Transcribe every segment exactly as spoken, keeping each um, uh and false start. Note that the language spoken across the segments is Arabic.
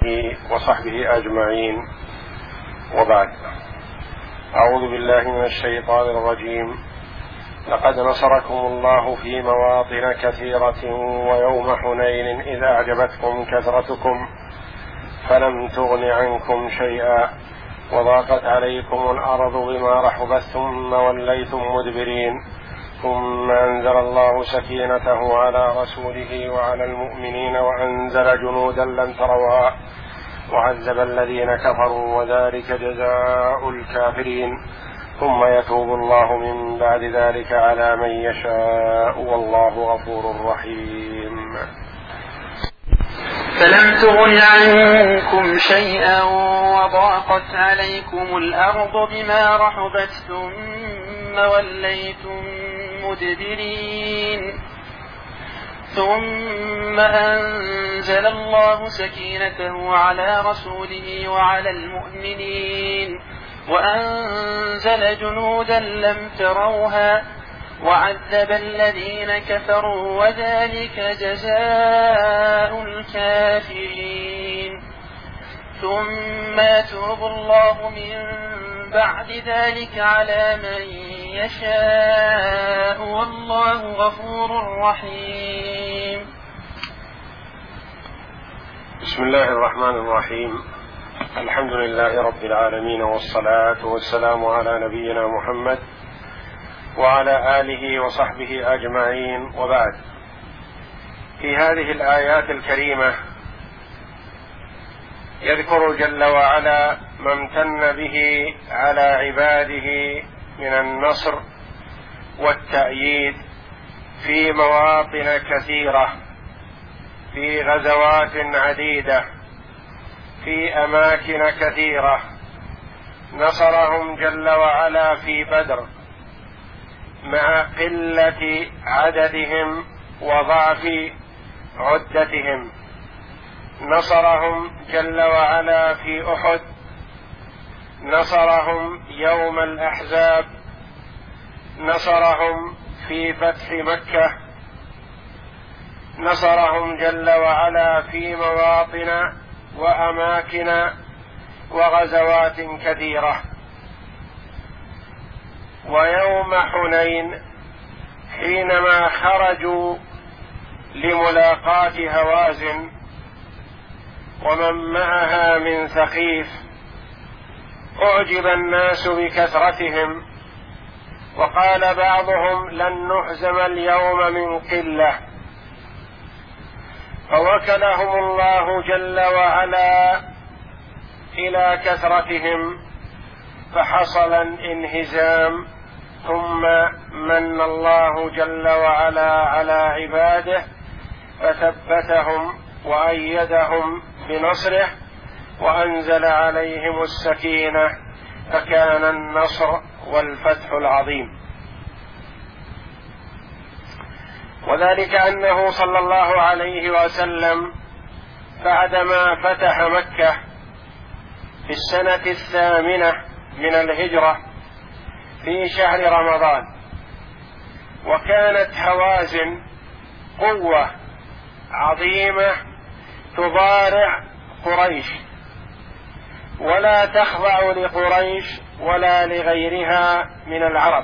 آله وصحبه أجمعين، وبعد. أعوذ بالله من الشيطان الرجيم. لقد نصركم الله في مواطن كثيرة ويوم حنين إذ أعجبتكم كثرتكم فلم تغن عنكم شيئا وضاقت عليكم الأرض بما رحبت ثم وليتم مدبرين ثم أنزل الله سكينته على رسوله وعلى المؤمنين وأنزل جنودا لم تروها وعذب الذين كفروا وذلك جزاء الكافرين ثم يتوب الله من بعد ذلك على من يشاء والله غفور رحيم. فلم تغن عنكم شيئا وضاقت عليكم الأرض بما رحبت ثم وليتم مدبرين ثم أنزل الله سكينته على رسوله وعلى المؤمنين وأنزل جنودا لم تروها وعذب الذين كفروا وذلك جزاء الكافرين ثم يتوب الله من بعد ذلك على من يشاء والله غفور رحيم. بسم الله الرحمن الرحيم. الحمد لله رب العالمين والصلاة والسلام على نبينا محمد وعلى آله وصحبه أجمعين، وبعد. في هذه الآيات الكريمة يذكر جل وعلا ما امتن به على عباده من النصر والتأييد في مواطن كثيرة، في غزوات عديدة، في أماكن كثيرة. نصرهم جل وعلا في بدر مع قلة عددهم وضعف عدتهم، نصرهم جل وعلا في أحد، نصرهم يوم الأحزاب، نصرهم في فتح مكة، نصرهم جل وعلا في مواطن وأماكن وغزوات كثيرة. ويوم حنين حينما خرجوا لملاقاة هوازن ومن معها من ثقيف أعجب الناس بكثرتهم، وقال بعضهم لن نهزم اليوم من قلة، فوكلهم الله جل وعلا إلى كثرتهم فحصل الانهزام، ثم من الله جل وعلا على عباده فثبتهم وأيدهم بنصره وأنزل عليهم السكينة فكان النصر والفتح العظيم. وذلك أنه صلى الله عليه وسلم بعدما فتح مكة في السنة الثامنة من الهجرة في شهر رمضان، وكانت هوازن قوة عظيمة تضارع قريش ولا تخضع لقريش ولا لغيرها من العرب.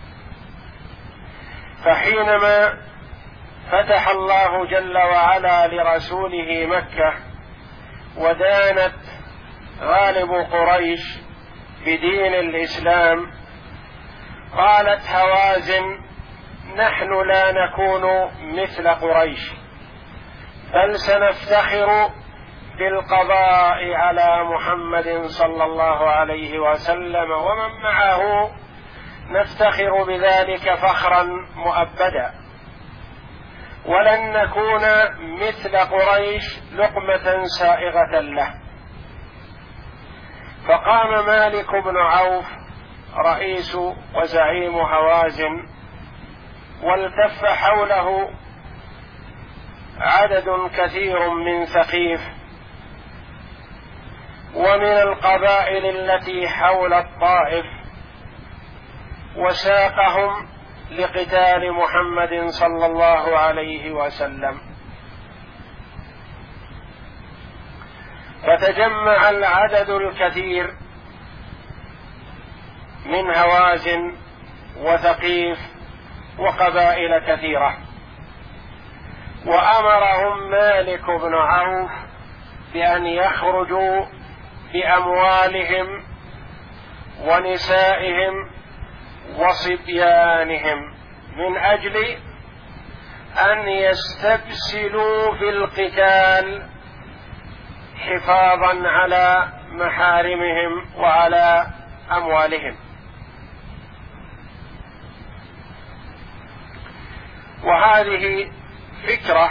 فحينما فتح الله جل وعلا لرسوله مكة ودانت غالب قريش بدين الإسلام، قالت هوازن نحن لا نكون مثل قريش، بل سنفتخر بالقضاء على محمد صلى الله عليه وسلم ومن معه، نفتخر بذلك فخرا مؤبدا، ولن نكون مثل قريش لقمة سائغة له. فقام مالك بن عوف رئيس وزعيم هوازن، والتف حوله عدد كثير من ثقيف ومن القبائل التي حول الطائف، وساقهم لقتال محمد صلى الله عليه وسلم. فتجمع العدد الكثير من هوازن وثقيف وقبائل كثيرة، وأمرهم مالك بن عوف بأن يخرجوا بأموالهم ونسائهم وصبيانهم من أجل أن يستبسلوا في القتال حفاظا على محارمهم وعلى أموالهم. وهذه فكرة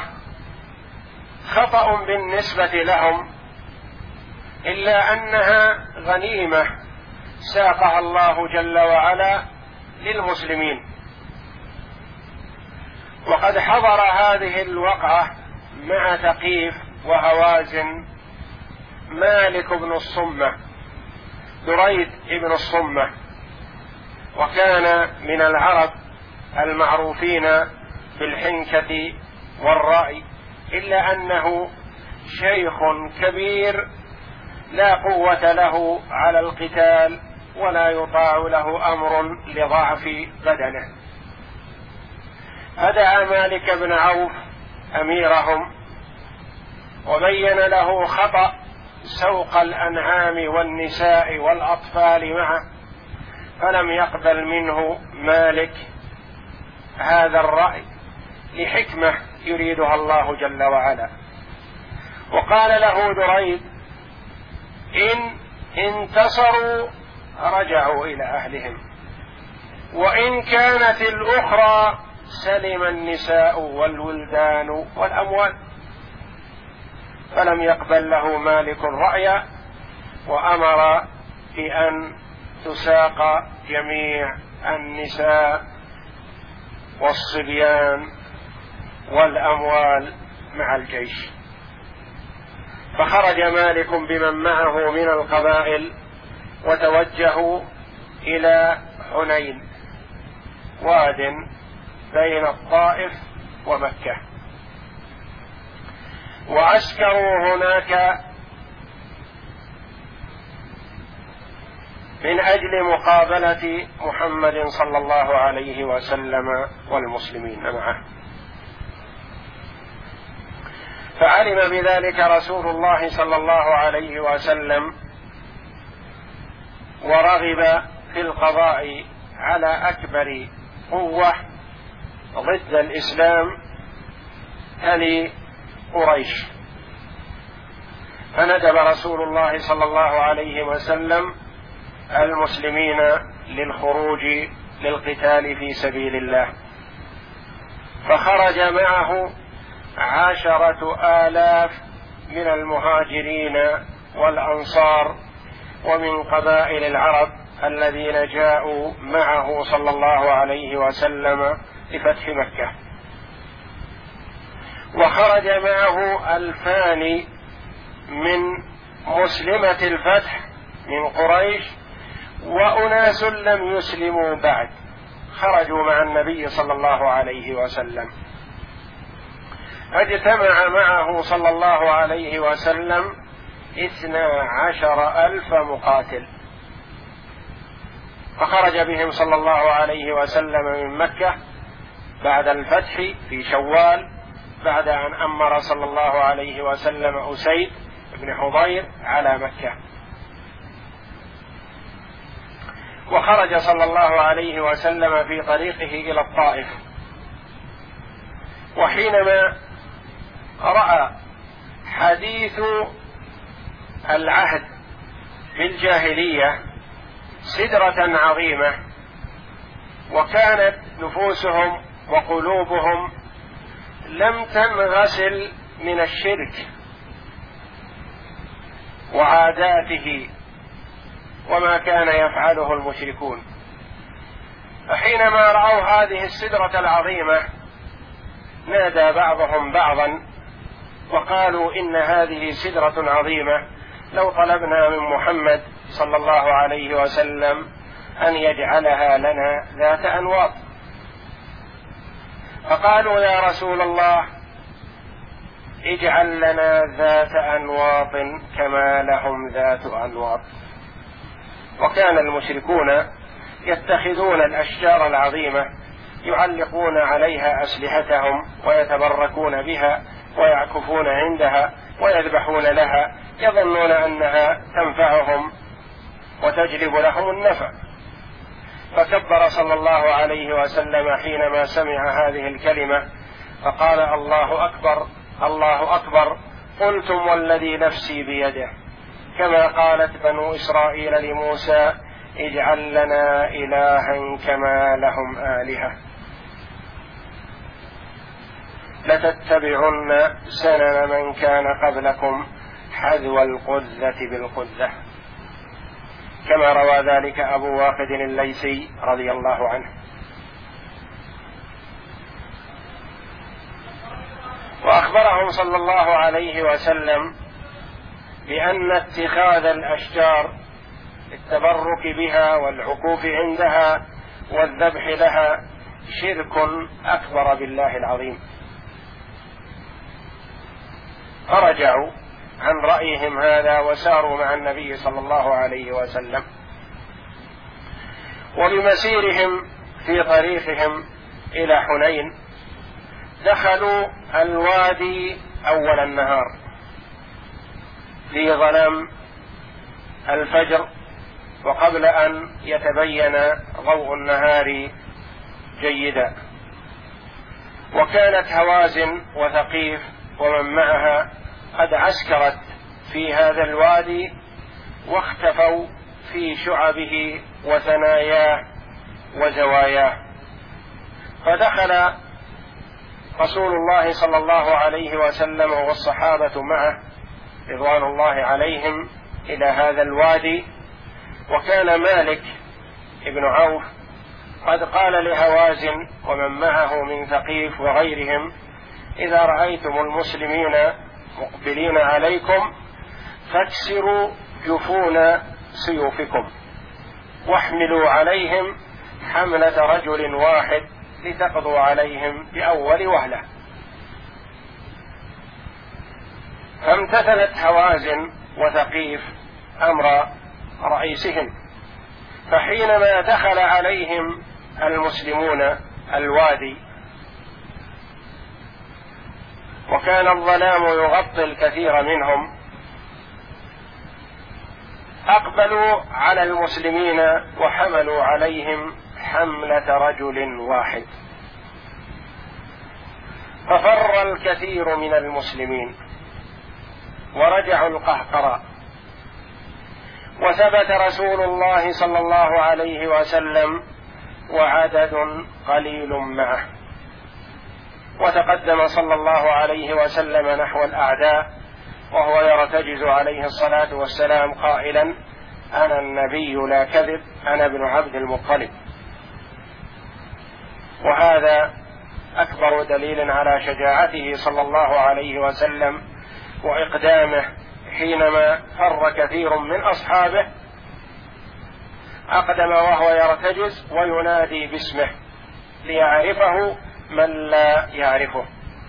خطأ بالنسبة لهم، إلا أنها غنيمة ساقها الله جل وعلا للمسلمين. وقد حضر هذه الوقعة مع ثقيف وهوازن مالك بن الصمة دريد بن الصمة، وكان من العرب المعروفين بالحنكة والرأي، إلا أنه شيخ كبير لا قوة له على القتال ولا يطاع له أمر لضعف بدنه. فدعا مالك بن عوف أميرهم وبين له خطأ سوق الأنعام والنساء والأطفال معه، فلم يقبل منه مالك هذا الرأي لحكمة يريدها الله جل وعلا. وقال له دريد: إن انتصروا رجعوا إلى أهلهم، وإن كانت الأخرى سلم النساء والولدان والأموال. فلم يقبل له مالك الرأي، وأمر بأن تساق جميع النساء والصبيان والأموال مع الجيش. فخرج مالك بمن معه من القبائل وتوجهوا إلى حنين، واد بين الطائف ومكة، وعسكروا هناك من أجل مقابلة محمد صلى الله عليه وسلم والمسلمين معه. فعلم بذلك رسول الله صلى الله عليه وسلم، ورغب في القضاء على أكبر قوة ضد الإسلام تلي قريش. فندب رسول الله صلى الله عليه وسلم المسلمين للخروج للقتال في سبيل الله، فخرج معه عشرة آلاف من المهاجرين والأنصار ومن قبائل العرب الذين جاءوا معه صلى الله عليه وسلم لفتح مكة. وخرج معه ألفان من مسلمة الفتح من قريش، وأناس لم يسلموا بعد خرجوا مع النبي صلى الله عليه وسلم. اجتمع معه صلى الله عليه وسلم اثنا عشر ألف مقاتل، فخرج بهم صلى الله عليه وسلم من مكة بعد الفتح في شوال، بعد أن أمر صلى الله عليه وسلم أسيد بن حضير على مكة. وخرج صلى الله عليه وسلم في طريقه إلى الطائف، وحينما رأى حديث العهد في الجاهلية سدرة عظيمة، وكانت نفوسهم وقلوبهم لم تنغسل من الشرك وعاداته وما كان يفعله المشركون، فحينما رأوا هذه السدرة العظيمة نادى بعضهم بعضا وقالوا: إن هذه سدرة عظيمة، لو طلبنا من محمد صلى الله عليه وسلم أن يجعلها لنا ذات أنواط. فقالوا: يا رسول الله، اجعل لنا ذات أنواط كما لهم ذات أنواط. وكان المشركون يتخذون الأشجار العظيمة يعلقون عليها أسلحتهم ويتبركون بها ويعكفون عندها ويذبحون لها، يظنون أنها تنفعهم وتجلب لهم النفع. فكبر صلى الله عليه وسلم حينما سمع هذه الكلمة فقال: الله أكبر الله أكبر، قلتم والذي نفسي بيده، كما قالت بنو إسرائيل لموسى: اجعل لنا إلها كما لهم آلهة. لتتبعن سنن من كان قبلكم حذو القذة بالقذة، كما روى ذلك أبو واقد الليثي رضي الله عنه. وأخبرهم صلى الله عليه وسلم بأن اتخاذ الأشجار التبرك بها والعكوف عندها والذبح لها شرك أكبر بالله العظيم، فرجعوا عن رأيهم هذا وساروا مع النبي صلى الله عليه وسلم. وبمسيرهم في طريقهم إلى حنين دخلوا الوادي أول النهار في ظلام الفجر وقبل أن يتبين ضوء النهار جيدا. وكانت هوازن وثقيف ومن معها قد عسكرت في هذا الوادي واختفوا في شعبه وثناياه وزواياه. فدخل رسول الله صلى الله عليه وسلم والصحابة معه رضوان الله عليهم إلى هذا الوادي. وكان مالك ابن عوف قد قال لهوازن ومن معه من ثقيف وغيرهم: إذا رأيتم المسلمين مقبلين عليكم فاكسروا جفون سيوفكم واحملوا عليهم حملة رجل واحد لتقضوا عليهم بأول وهلة. فامتثلت هوازن وثقيف أمر رئيسهم، فحينما دخل عليهم المسلمون الوادي وكان الظلام يغطي الكثير منهم، أقبلوا على المسلمين وحملوا عليهم حملة رجل واحد، ففر الكثير من المسلمين ورجعوا القهقراء. وثبت رسول الله صلى الله عليه وسلم وعدد قليل معه، وتقدم صلى الله عليه وسلم نحو الأعداء وهو يرتجز عليه الصلاة والسلام قائلا: أنا النبي لا كذب، أنا ابن عبد المطلب. وهذا أكبر دليل على شجاعته صلى الله عليه وسلم وإقدامه حينما فر كثير من أصحابه، أقدم وهو يرتجز وينادي باسمه ليعرفه من لا يعرفه.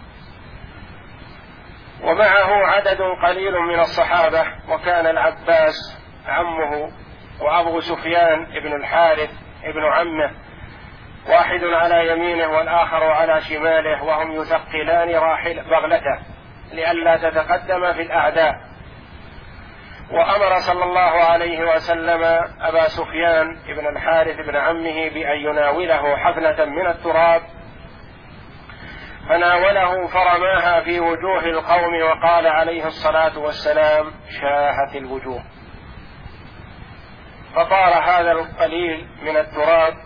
ومعه عدد قليل من الصحابة، وكان العباس عمه وأبو سفيان ابن الحارث ابن عمه، واحد على يمينه والآخر على شماله، وهم يثقلان راحل بغلته لئلا تتقدم في الأعداء. وأمر صلى الله عليه وسلم أبا سفيان ابن الحارث ابن عمه بأن يناوله حفنة من التراب، فناوله فرماها في وجوه القوم وقال عليه الصلاة والسلام: شاهت الوجوه. فطار هذا القليل من التراب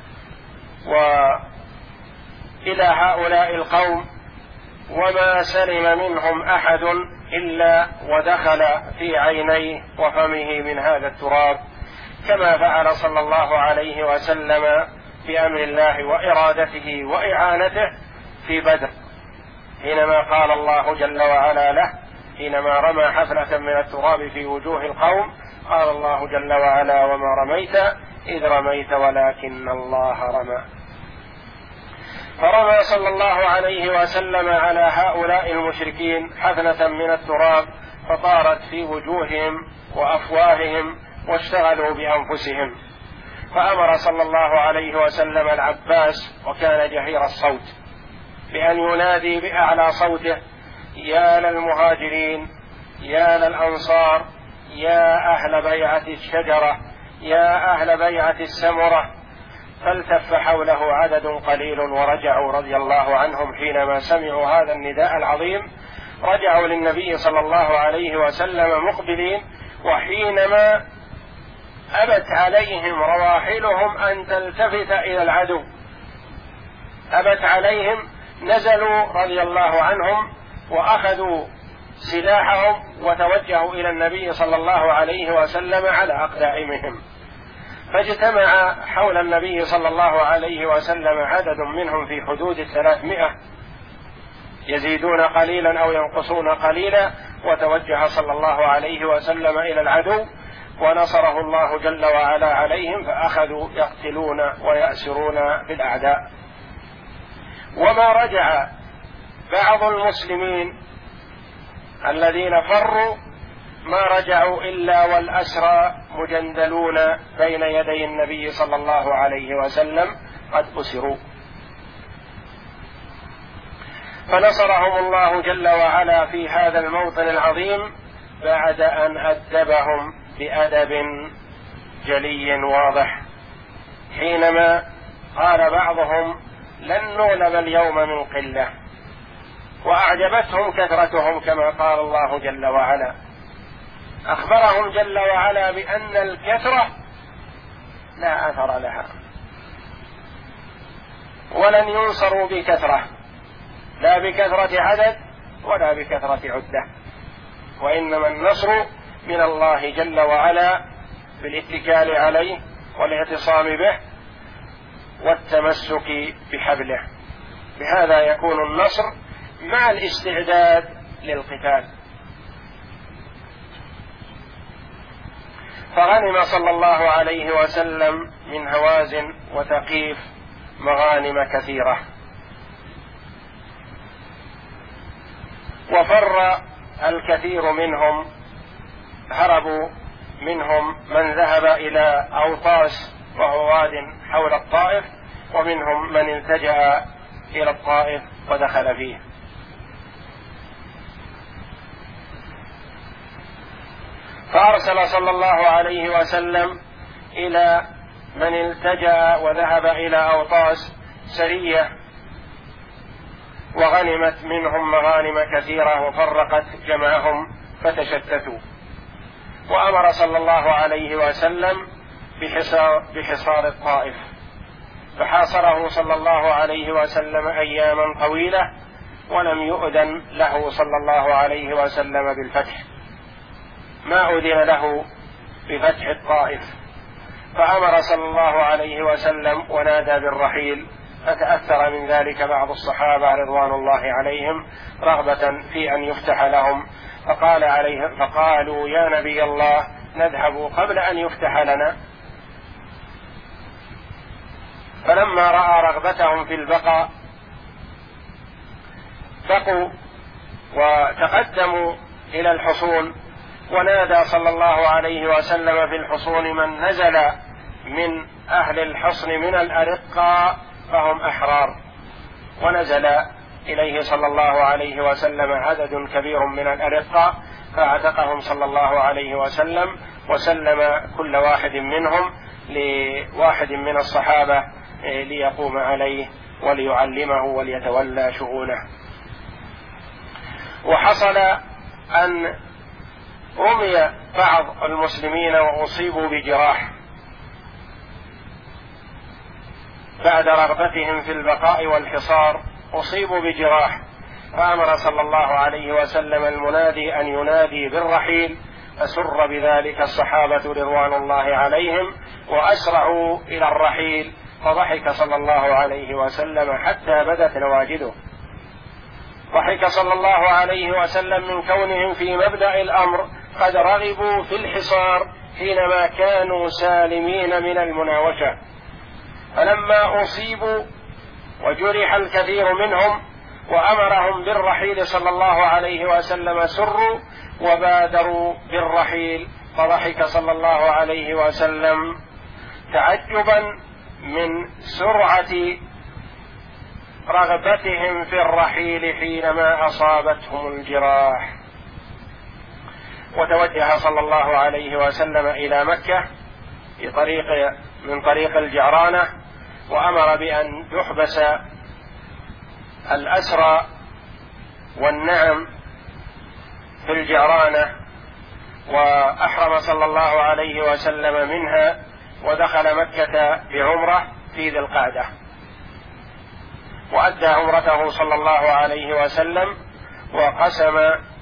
وإلى هؤلاء القوم، وما سلم منهم أحد إلا ودخل في عينيه وفمه من هذا التراب، كما فعل صلى الله عليه وسلم بأمر الله وإرادته وإعانته في بدر، حينما قال الله جل وعلا له حينما رمى حفنة من التراب في وجوه القوم، قال الله جل وعلا: وما رميت إذ رميت ولكن الله رمى. فرمى صلى الله عليه وسلم على هؤلاء المشركين حفنة من التراب فطارت في وجوههم وأفواههم واشتغلوا بأنفسهم، فأمر صلى الله عليه وسلم العباس وكان جهير الصوت بأن ينادي بأعلى صوته: يا للمهاجرين، يا للأنصار، يا أهل بيعة الشجرة، يا أهل بيعة السمرة. فالتف حوله عدد قليل ورجعوا رضي الله عنهم حينما سمعوا هذا النداء العظيم، رجعوا للنبي صلى الله عليه وسلم مقبلين، وحينما أبت عليهم رواحلهم أن تلتفت إلى العدو، أبت عليهم، نزلوا رضي الله عنهم وأخذوا سلاحهم وتوجهوا إلى النبي صلى الله عليه وسلم على أقدامهم، فاجتمع حول النبي صلى الله عليه وسلم عدد منهم في حدود الثلاثمائة، يزيدون قليلا أو ينقصون قليلا، وتوجه صلى الله عليه وسلم إلى العدو ونصره الله جل وعلا عليهم، فأخذوا يقتلون ويأسرون في الأعداء. وما رجع بعض المسلمين الذين فروا ما رجعوا إلا والأسرى مجندلون بين يدي النبي صلى الله عليه وسلم قد أسروا، فنصرهم الله جل وعلا في هذا الموطن العظيم بعد أن أدبهم بأدب جلي واضح، حينما قال بعضهم: لن نغلب اليوم من قلة، وأعجبتهم كثرتهم كما قال الله جل وعلا. أخبرهم جل وعلا بأن الكثرة لا أثر لها، ولن ينصروا بكثرة، لا بكثرة عدد ولا بكثرة عدة، وإنما النصر من الله جل وعلا بالاتكال عليه والاعتصام به والتمسك بحبله. بهذا يكون النصر مع الاستعداد للقتال. فغنم صلى الله عليه وسلم من هوازن وثقيف مغانم كثيرة، وفر الكثير منهم، هربوا منهم من ذهب إلى أوطاس وهو واد حول الطائف، ومنهم من التجأ إلى الطائف ودخل فيه. فأرسل صلى الله عليه وسلم إلى من التجأ وذهب إلى أوطاس سرية، وغنمت منهم مغانم كثيرة وفرقت جمعهم فتشتتوا. وأمر صلى الله عليه وسلم بحصار, بحصار الطائف، فحاصره صلى الله عليه وسلم أياما طويلة، ولم يؤذن له صلى الله عليه وسلم بالفتح، ما أذن له بفتح الطائف. فأمر صلى الله عليه وسلم ونادى بالرحيل، فتأثر من ذلك بعض الصحابة رضوان الله عليهم رغبة في أن يفتح لهم، فقال عليهم فقالوا: يا نبي الله، نذهب قبل أن يفتح لنا. فلما رأى رغبتهم في البقاء بقوا وتقدموا إلى الحصون، ونادى صلى الله عليه وسلم في الحصون من نزل من أهل الحصن من الأرقاء فهم أحرار، ونزل إليه صلى الله عليه وسلم عدد كبير من الأرقاء، فاعتقهم صلى الله عليه وسلم، وسلم كل واحد منهم لواحد من الصحابة ليقوم عليه وليعلمه وليتولى شؤونه. وحصل أن رمي بعض المسلمين وأصيبوا بجراح بعد رغبتهم في البقاء والحصار، أصيبوا بجراح، فأمر صلى الله عليه وسلم المنادي أن ينادي بالرحيل، فسر بذلك الصحابة رضوان الله عليهم وأسرعوا إلى الرحيل، فضحك صلى الله عليه وسلم حتى بدت نواجذه. ضحك صلى الله عليه وسلم من كونهم في مبدأ الأمر قد رغبوا في الحصار حينما كانوا سالمين من المناوشة، فلما أصيبوا وجرح الكثير منهم وأمرهم بالرحيل صلى الله عليه وسلم سروا وبادروا بالرحيل، فضحك صلى الله عليه وسلم تعجبا من سرعة رغبتهم في الرحيل حينما أصابتهم الجراح. وتوجه صلى الله عليه وسلم إلى مكة في طريق من طريق الجعرانة، وأمر بأن يحبس الأسرى والنعم في الجعرانة، وأحرم صلى الله عليه وسلم منها، ودخل مكة بعمرة في ذي القعدة، وأدى عمرته صلى الله عليه وسلم، وقسم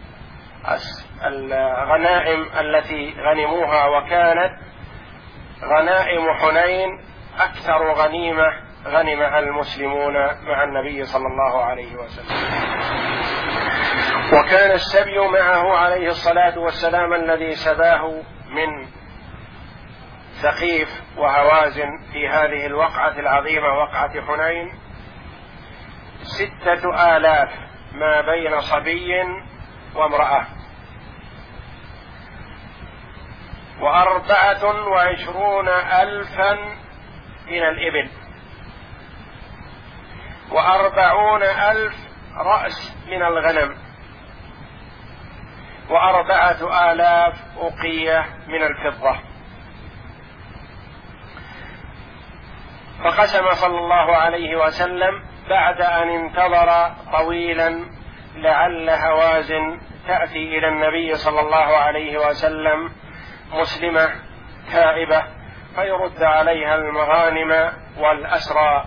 الغنائم التي غنموها، وكانت غنائم حنين أكثر غنيمة غنمها المسلمون مع النبي صلى الله عليه وسلم. وكان السبي معه عليه الصلاة والسلام الذي سباه من ثقيف وهوازن في هذه الوقعة العظيمة وقعة حنين ستة آلاف ما بين صبي وامرأة، وأربعة وعشرون ألفا من الإبل، وأربعون ألف رأس من الغنم، وأربعة آلاف أقية من الفضة. فقسم صلى الله عليه وسلم بعد أن انتظر طويلا لعل هوازن تأتي إلى النبي صلى الله عليه وسلم مسلمة تائبة فيرد عليها المغانم والأسرى،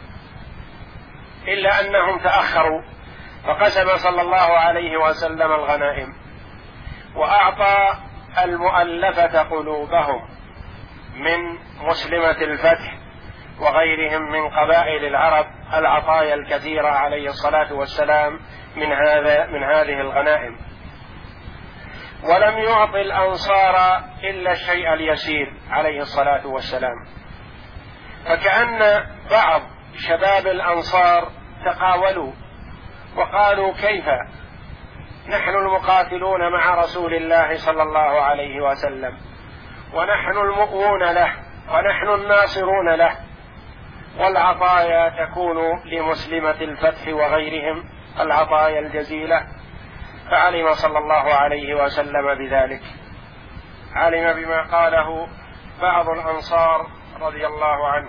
إلا أنهم تأخروا، فقسم صلى الله عليه وسلم الغنائم، وأعطى المؤلفة قلوبهم من مسلمة الفتح وغيرهم من قبائل العرب العطايا الكثيرة عليه الصلاة والسلام من هذا من هذه الغنائم، ولم يعط الأنصار إلا الشيء اليسير عليه الصلاة والسلام. فكأن بعض شباب الأنصار تقاولوا وقالوا: كيف نحن المقاتلون مع رسول الله صلى الله عليه وسلم، ونحن المؤوون له، ونحن الناصرون له، والعطايا تكون لمسلمة الفتح وغيرهم العطايا الجزيلة. فعلم صلى الله عليه وسلم بذلك، علم بما قاله بعض الأنصار رضي الله عنه،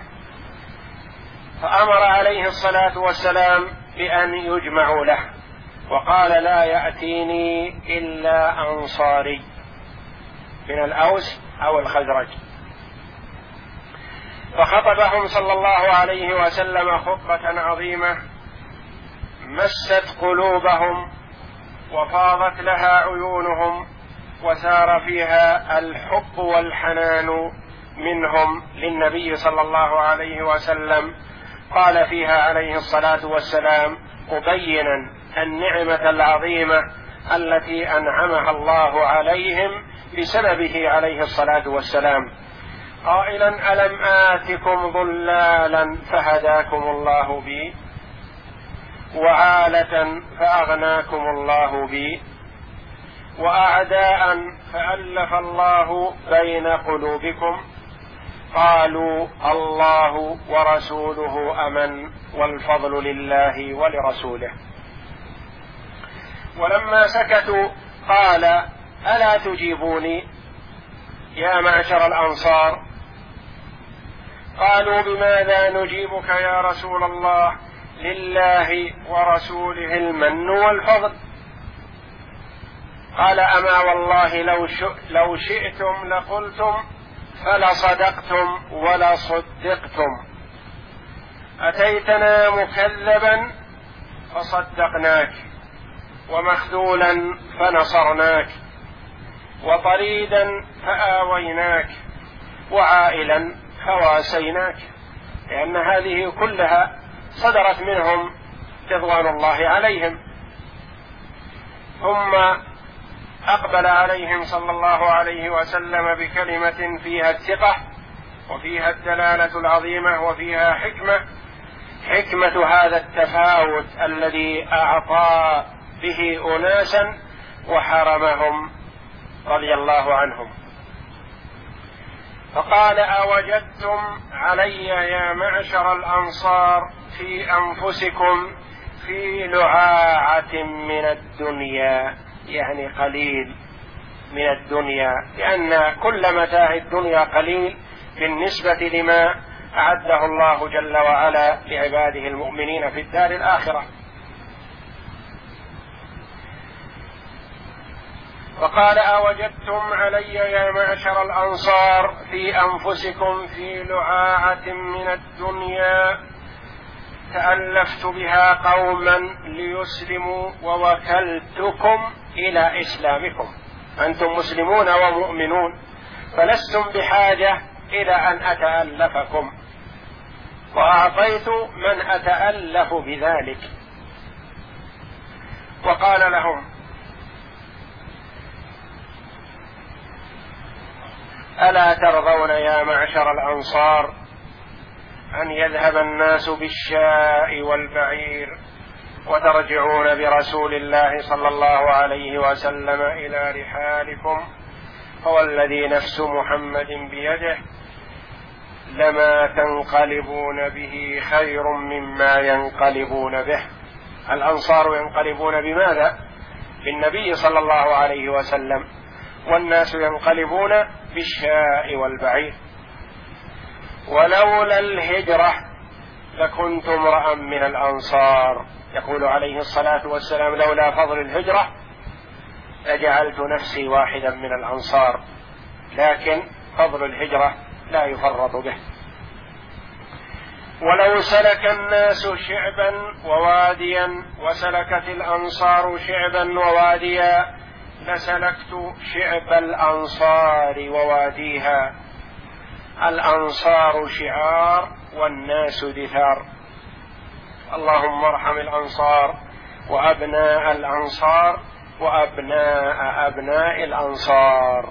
فأمر عليه الصلاة والسلام بأن يجمعوا له، وقال: لا يأتيني إلا أنصاري من الأوس أو الخزرج. فخطبهم صلى الله عليه وسلم خطبة عظيمة مست قلوبهم وفاضت لها عيونهم، وسار فيها الحب والحنان منهم للنبي صلى الله عليه وسلم. قال فيها عليه الصلاة والسلام مبينا النعمة العظيمة التي أنعمها الله عليهم بسببه عليه الصلاة والسلام، قائلا: ألم آتكم ضلالا فهداكم الله بي، وعالة فأغناكم الله بي، وأعداء فألف الله بين قلوبكم، قالوا: الله ورسوله أمن، والفضل لله ولرسوله. ولما سكتوا قال: ألا تجيبوني يا معشر الأنصار؟ قالوا: بماذا نجيبك يا رسول الله؟ لله ورسوله المن والفضل. قال: أما والله لو, لو شئتم لقلتم فلصدقتم ولصدقتم، أتيتنا مكذبا فصدقناك، ومخذولا فنصرناك، وطريدا فآويناك، وعائلا فواسيناك، لأن هذه كلها صدرت منهم رضوان الله عليهم. ثم أقبل عليهم صلى الله عليه وسلم بكلمة فيها الثقة وفيها الدلالة العظيمة وفيها حكمة، حكمة هذا التفاوت الذي أعطى به أناسا وحرمهم رضي الله عنهم. فقال: أوجدتم علي يا معشر الأنصار في أنفسكم في لعاعة من الدنيا، يعني قليل من الدنيا، لأن كل متاع الدنيا قليل بالنسبة لما أعده الله جل وعلا لعباده المؤمنين في الدار الآخرة. وقال: أوجدتم علي يا معشر الأنصار في أنفسكم في لعاعة من الدنيا تألفت بها قوما ليسلموا ووكلتكم إلى إسلامكم. أنتم مسلمون ومؤمنون فلستم بحاجة إلى أن أتألفكم، وأعطيت من أتألف بذلك. وقال لهم: ألا ترضون يا معشر الأنصار أن يذهب الناس بالشاء والبعير وترجعون برسول الله صلى الله عليه وسلم إلى رحالكم؟ فوالذي نفس محمد بيده لما تنقلبون به خير مما ينقلبون به. الأنصار ينقلبون بماذا؟ بالنبي صلى الله عليه وسلم، والناس ينقلبون بالشاء والبعير. ولولا الهجرة لكنت امرأ من الأنصار. يقول عليه الصلاة والسلام: لولا فضل الهجرة لجعلت نفسي واحدا من الأنصار، لكن فضل الهجرة لا يفرط به. ولو سلك الناس شعبا وواديا وسلكت الأنصار شعبا وواديا لسلكت شعب الأنصار وواديها. الأنصار شعار والناس دثار. اللهم ارحم الأنصار وأبناء الأنصار وأبناء أبناء الأنصار.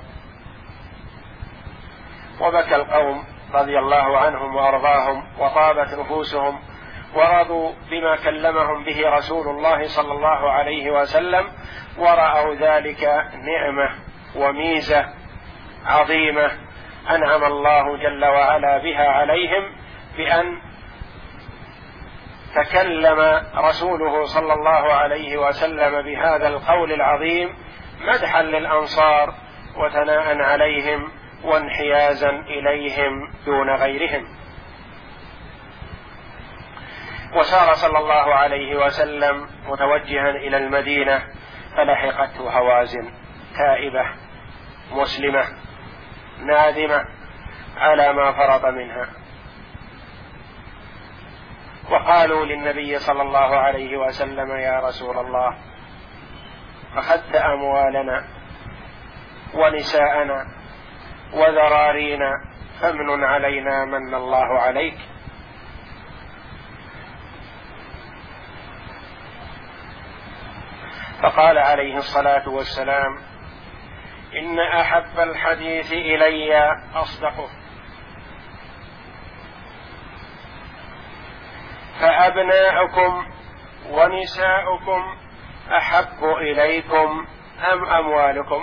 وبكى القوم رضي الله عنهم وأرضاهم وطابت نفوسهم ورضوا بما كلمهم به رسول الله صلى الله عليه وسلم، ورأوا ذلك نعمة وميزة عظيمة أنعم الله جل وعلا بها عليهم، بأن تكلم رسوله صلى الله عليه وسلم بهذا القول العظيم مدحا للأنصار وثناء عليهم وانحيازا إليهم دون غيرهم. وسار صلى الله عليه وسلم متوجها إلى المدينة فلحقته هوازن تائبة مسلمة نادمة على ما فرط منها، وقالوا للنبي صلى الله عليه وسلم: يا رسول الله، أخذت أموالنا ونساءنا وذرارينا فمن علينا من الله عليك. فقال عليه الصلاة والسلام: إن أحب الحديث إلي أصدقه، فأبناؤكم ونساؤكم أحب إليكم أم أموالكم؟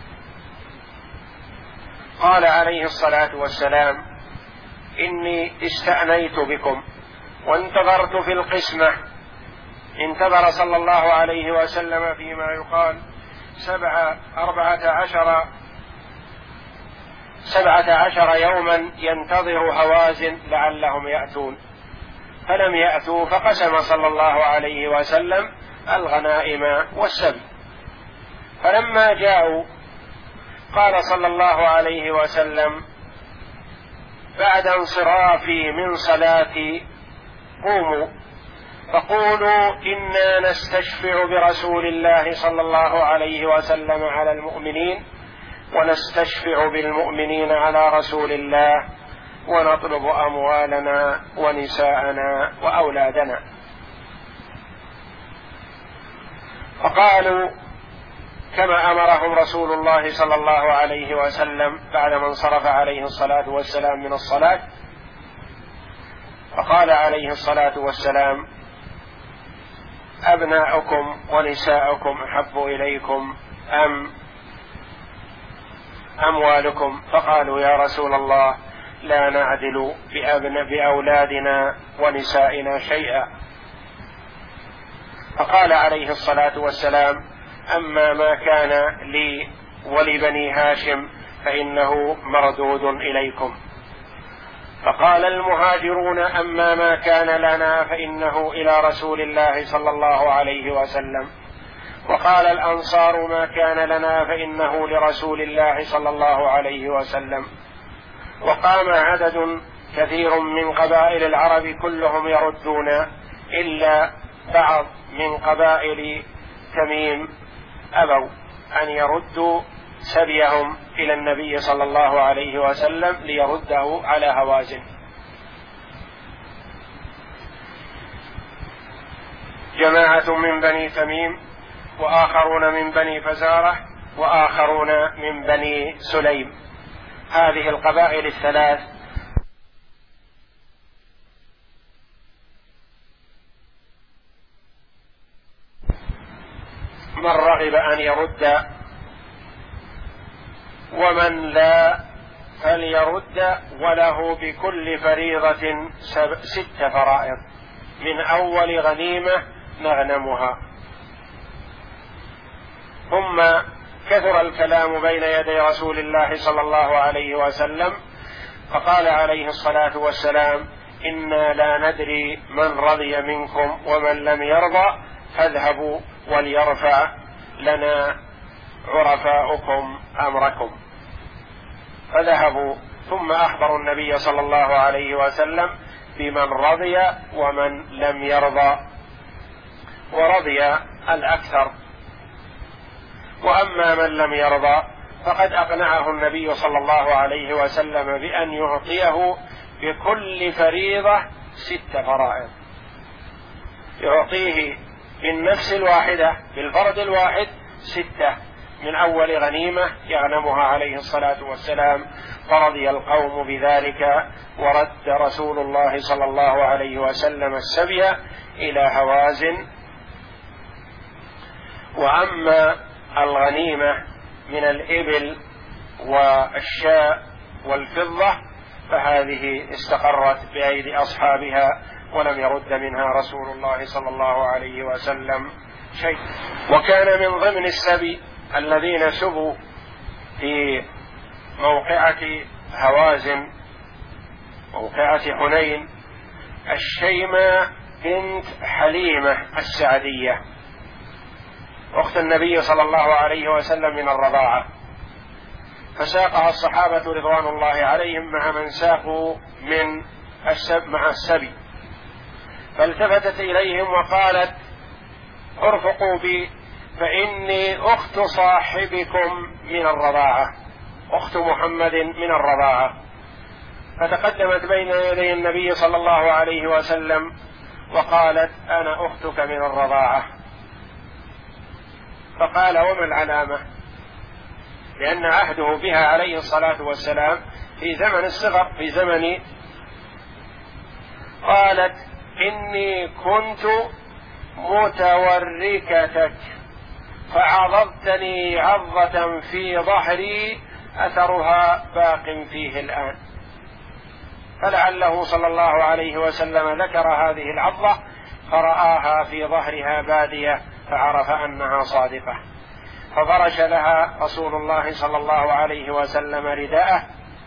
قال عليه الصلاة والسلام: إني استأنيت بكم وانتظرت في القسمة. انتظر صلى الله عليه وسلم فيما يقال سبعة أربعة عشر سبعة عشر يوما ينتظر هوازن لعلهم يأتون، فلم يأتوا، فقسم صلى الله عليه وسلم الغنائم والسبي. فلما جاءوا قال صلى الله عليه وسلم بعد انصرافي من صلاتي: قوموا فقولوا إنا نستشفع برسول الله صلى الله عليه وسلم على المؤمنين، ونستشفع بالمؤمنين على رسول الله، ونطلب أموالنا ونساءنا وأولادنا. فقالوا كما أمرهم رسول الله صلى الله عليه وسلم بعدما انصرف عليه الصلاة والسلام من الصلاة. فقال عليه الصلاة والسلام: أبناؤكم ونساؤكم أحب إليكم أم أموالكم؟ فقالوا: يا رسول الله لا نعدل بأولادنا ونسائنا شيئا. فقال عليه الصلاة والسلام: أما ما كان لي ولبني هاشم فإنه مردود إليكم. فقال المهاجرون: أما ما كان لنا فإنه إلى رسول الله صلى الله عليه وسلم. وقال الأنصار: ما كان لنا فإنه لرسول الله صلى الله عليه وسلم. وقام عدد كثير من قبائل العرب كلهم يردون إلا بعض من قبائل تميم أبوا أن يردوا سبيهم إلى النبي صلى الله عليه وسلم ليرده على هوازن. جماعة من بني تميم، وآخرون من بني فزارة، وآخرون من بني سليم. هذه القبائل الثلاث من رغب أن يرد ومن لا فليرد، وله بكل فريضة ست فرائض، من أول غنيمة نغنمها. ثم كثر الكلام بين يدي رسول الله صلى الله عليه وسلم، فقال عليه الصلاة والسلام: إنا لا ندري من رضي منكم ومن لم يرضى، فاذهبوا وليرفع لنا عرفاؤكم أمركم. فذهبوا ثم أخبروا النبي صلى الله عليه وسلم بمن رضي ومن لم يرضى، ورضي الأكثر. وأما من لم يرضى فقد أقنعه النبي صلى الله عليه وسلم بأن يعطيه بكل فريضة ست فرائض، يعطيه بالنفس الواحدة بالفرد الواحد ستة من أول غنيمة يغنمها عليه الصلاة والسلام. فرضي القوم بذلك، ورد رسول الله صلى الله عليه وسلم السبي إلى هوازن. وأما الغنيمة من الإبل والشاء والفضة فهذه استقرت بأيدي أصحابها، ولم يرد منها رسول الله صلى الله عليه وسلم شيء. وكان من ضمن السبي الذين سبوا في موقعة هوازن، موقعة حنين، الشيماء بنت حليمة السعدية، أخت النبي صلى الله عليه وسلم من الرضاعة. فساقها الصحابة رضوان الله عليهم مع من ساقوا من السب مع السبي، فالتفتت إليهم وقالت: ارفقوا بي فإني أخت صاحبكم من الرضاعة، أخت محمد من الرضاعة. فتقدمت بين يدي النبي صلى الله عليه وسلم وقالت: أنا أختك من الرضاعة. فقال: وما العلامة؟ لأن عهده بها عليه الصلاة والسلام في زمن الصغر، في زمن. قالت: إني كنت متوركتك فعضضتني عضة في ظهري أثرها باق فيه الآن. فلعله صلى الله عليه وسلم ذكر هذه العضة فرآها في ظهرها بادية فعرف أنها صادقة، ففرش لها رسول الله صلى الله عليه وسلم رداءه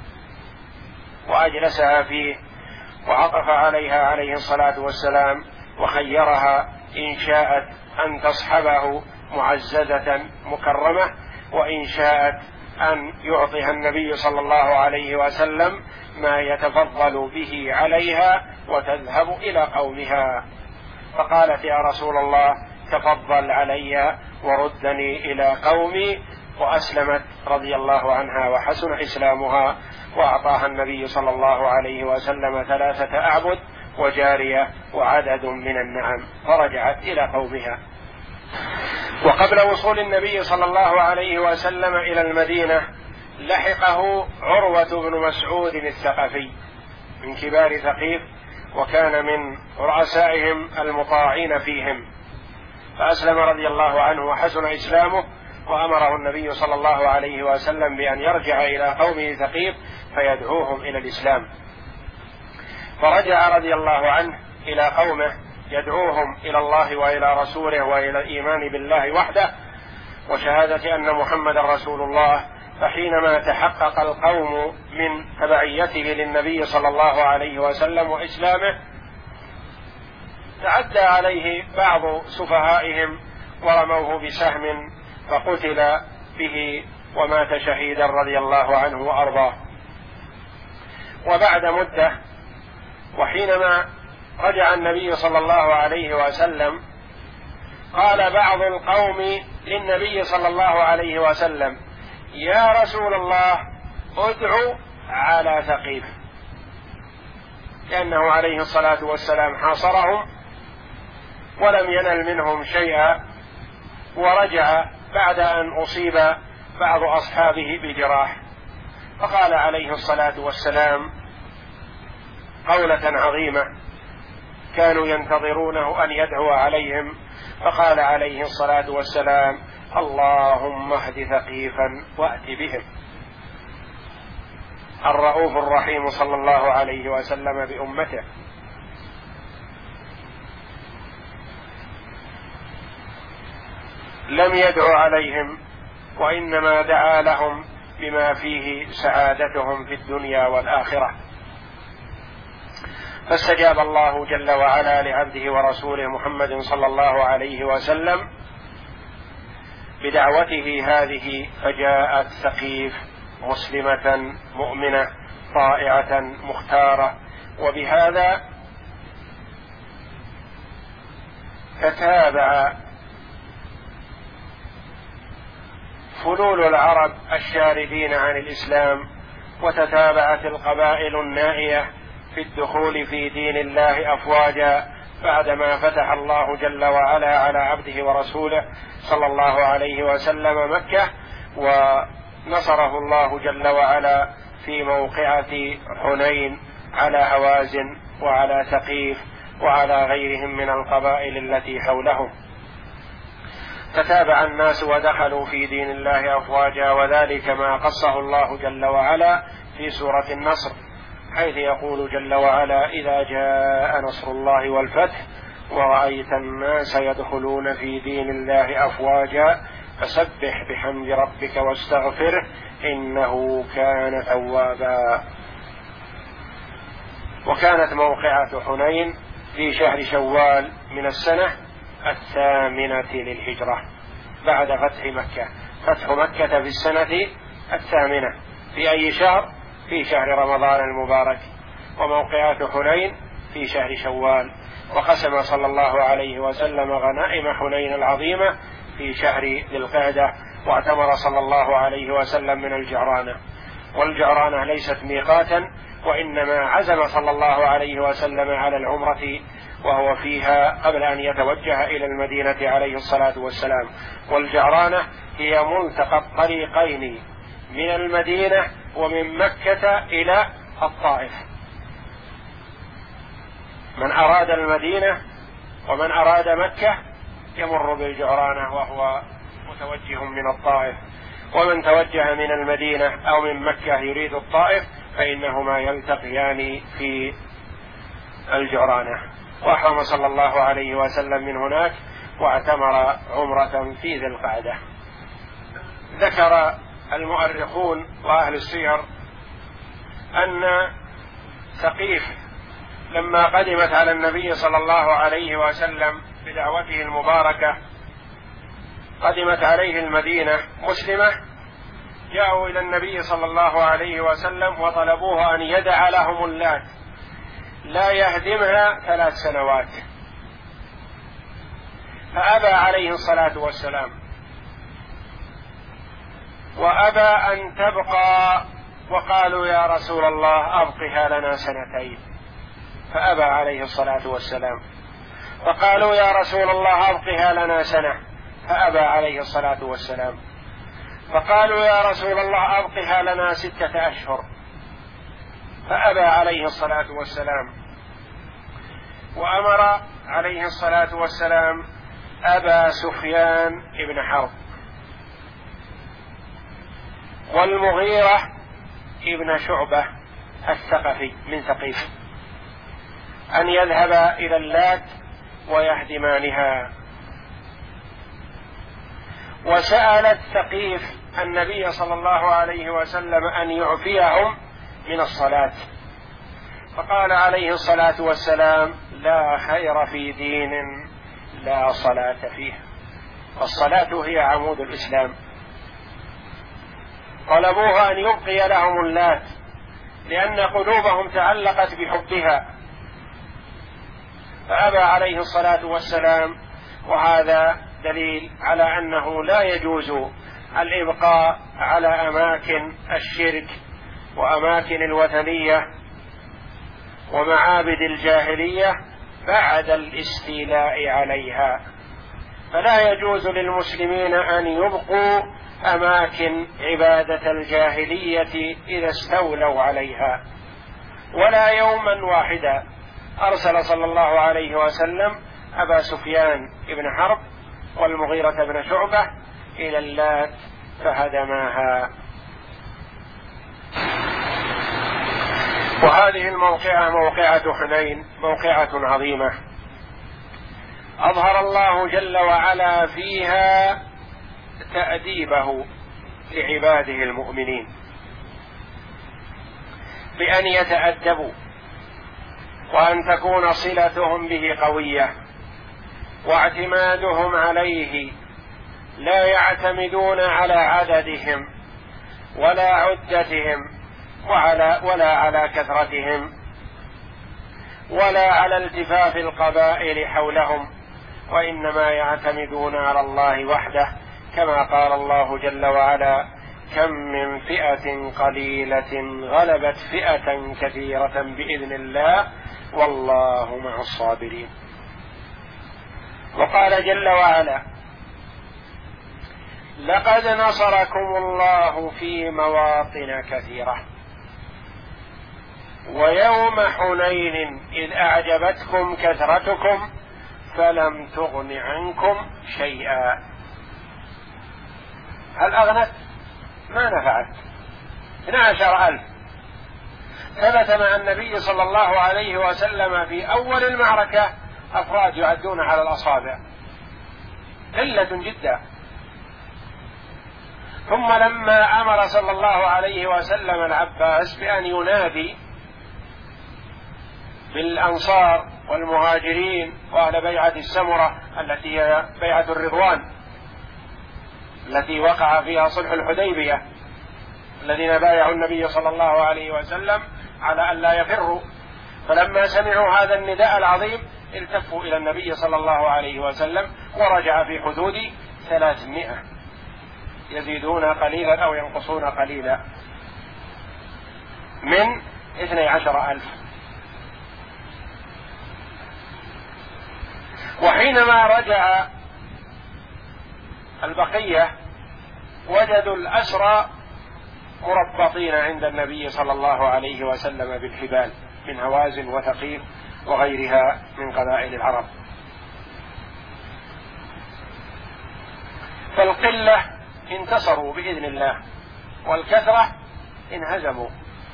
وأجلسها فيه، وعطف عليها عليه الصلاة والسلام وخيرها إن شاءت أن تصحبه معززة مكرمة، وإن شاءت أن يعطيها النبي صلى الله عليه وسلم ما يتفضل به عليها وتذهب إلى قومها. فقالت: يا رسول الله تفضل علي وردني إلى قومي. وأسلمت رضي الله عنها وحسن إسلامها، وأعطاها النبي صلى الله عليه وسلم ثلاثة أعبد وجارية وعدد من النعم، فرجعت إلى قومها. وقبل وصول النبي صلى الله عليه وسلم إلى المدينة لحقه عروة بن مسعود الثقفي من كبار ثقيف، وكان من رؤسائهم المطاعين فيهم، فأسلم رضي الله عنه وحسن إسلامه، وأمره النبي صلى الله عليه وسلم بأن يرجع إلى قومه ثقيف فيدعوهم إلى الإسلام. فرجع رضي الله عنه إلى قومه يدعوهم إلى الله وإلى رسوله وإلى الإيمان بالله وحده وشهادة أن محمد رسول الله. فحينما تحقق القوم من تبعيته للنبي صلى الله عليه وسلم وإسلامه تعدى عليه بعض سفهائهم ورموه بسهم فقتل به ومات شهيدا رضي الله عنه وأرضاه. وبعد مدة وحينما رجع النبي صلى الله عليه وسلم قال بعض القوم للنبي صلى الله عليه وسلم: يا رسول الله ادعو على ثقيف، لأنه عليه الصلاة والسلام حاصرهم ولم ينل منهم شيئا، ورجع بعد أن أصيب بعض أصحابه بجراح. فقال عليه الصلاة والسلام قولة عظيمة كانوا ينتظرونه أن يدعو عليهم، فقال عليه الصلاة والسلام: اللهم اهد ثقيفا وأت بهم. الرؤوف الرحيم صلى الله عليه وسلم بأمته. لم يدعو عليهم وإنما دعا لهم بما فيه سعادتهم في الدنيا والآخرة. فاستجاب الله جل وعلا لعبده ورسوله محمد صلى الله عليه وسلم بدعوته هذه، فجاءت ثقيف مسلمة مؤمنة طائعة مختارة. وبهذا تتابع فلول العرب الشاردين عن الإسلام، وتتابعت القبائل النائية في الدخول في دين الله أفواجا بعدما فتح الله جل وعلا على عبده ورسوله صلى الله عليه وسلم مكة، ونصره الله جل وعلا في موقعة حنين على هوازن وعلى ثقيف وعلى غيرهم من القبائل التي حولهم. تتابع الناس ودخلوا في دين الله أفواجا، وذلك ما قصه الله جل وعلا في سورة النصر، حيث يقول جل وعلا: إذا جاء نصر الله والفتح ورأيت الناس يدخلون في دين الله أفواجا فسبح بحمد ربك واستغفره إنه كان توابا. وكانت موقعة حنين في شهر شوال من السنة الثامنة للهجرة بعد فتح مكة. فتح مكة في السنة الثامنة في أي شهر؟ في شهر رمضان المبارك. وموقعة حنين في شهر شوال. وقسم صلى الله عليه وسلم غنائم حنين العظيمة في شهر ذي القعدة، واعتمر صلى الله عليه وسلم من الجعرانة. والجعرانة ليست ميقاتا، وإنما عزم صلى الله عليه وسلم على العمرة وهو فيها قبل أن يتوجه إلى المدينة عليه الصلاة والسلام. والجعرانة هي ملتقى الطريقين من المدينة ومن مكة إلى الطائف. من أراد المدينة ومن أراد مكة يمر بالجعرانة وهو متوجه من الطائف، ومن توجه من المدينة أو من مكة يريد الطائف فإنهما يلتقيان في الجعرانة. وأحرم صلى الله عليه وسلم من هناك واعتمر عمرة في ذي القعدة. ذكر المؤرخون وأهل السير أن ثقيف لما قدمت على النبي صلى الله عليه وسلم بدعوته المباركة قدمت عليه المدينة مسلمة، جاءوا إلى النبي صلى الله عليه وسلم وطلبوه أن يدع لهم اللات لا يهدمها ثلاث سنوات، فأبى عليه الصلاة والسلام، وأبى أن تبقى، وقالوا يا رسول الله أبقها لنا سنتين، فأبى عليه الصلاة والسلام. فقالوا يا رسول الله أبقها لنا سنة، فأبى عليه الصلاة والسلام. فقالوا يا رسول الله أبقها لنا ستة أشهر، فأبى عليه الصلاة والسلام. وأمر عليه الصلاة والسلام أبا سفيان بن حرب والمغيرة ابن شعبة الثقفي من ثقيف أن يذهبا إلى اللات ويهدمانها. وسألت ثقيف النبي صلى الله عليه وسلم أن يعفيهم من الصلاة، فقال عليه الصلاة والسلام: لا خير في دين لا صلاة فيه. والصلاة هي عمود الإسلام. طلبوه أن يبقي لهم اللات لأن قلوبهم تعلقت بحبها، فأبى عليه الصلاة والسلام. وهذا دليل على أنه لا يجوز الإبقاء على أماكن الشرك وأماكن الوثنية ومعابد الجاهلية بعد الاستيلاء عليها. فلا يجوز للمسلمين أن يبقوا أماكن عبادة الجاهلية إذا استولوا عليها. ولا يوما واحدا أرسل صلى الله عليه وسلم أبا سفيان بن حرب والمغيرة بن شعبة إلى اللات فهدماها. وهذه الموقعة موقعة حنين موقعة عظيمة أظهر الله جل وعلا فيها تأديبه لعباده المؤمنين بأن يتأدبوا، وأن تكون صلتهم به قوية واعتمادهم عليه، لا يعتمدون على عددهم ولا عدتهم وعلى ولا على كثرتهم ولا على التفاف القبائل حولهم، وإنما يعتمدون على الله وحده، كما قال الله جل وعلا: كم من فئة قليلة غلبت فئة كثيرة بإذن الله والله مع الصابرين. وقال جل وعلا: لقد نصركم الله في مواطن كثيرة ويوم حنين إذ أعجبتكم كثرتكم فلم تغن عنكم شيئا. هل أغنت؟ ما نفعت. اثنا عشر ألف. ثبت مع النبي صلى الله عليه وسلم في أول المعركة أفراد يعدون على الأصابع، قلة جدا. ثم لما أمر صلى الله عليه وسلم العباس بأن ينادي بالأنصار والمهاجرين وأهل بيعة السمرة التي هي بيعة الرضوان التي وقع فيها صلح الحديبية، الذين بايعوا النبي صلى الله عليه وسلم على أن لا يفروا، فلما سمعوا هذا النداء العظيم التفوا إلى النبي صلى الله عليه وسلم ورجع في حدود ثلاثمائة، يزيدون قليلا أو ينقصون قليلا من اثني عشر ألف. وحينما رجع البقية وجدوا الأسرى مربطين عند النبي صلى الله عليه وسلم بالحبال من هوازن وثقيف وغيرها من قبائل العرب. فالقلة انتصروا بإذن الله والكثرة انهزموا.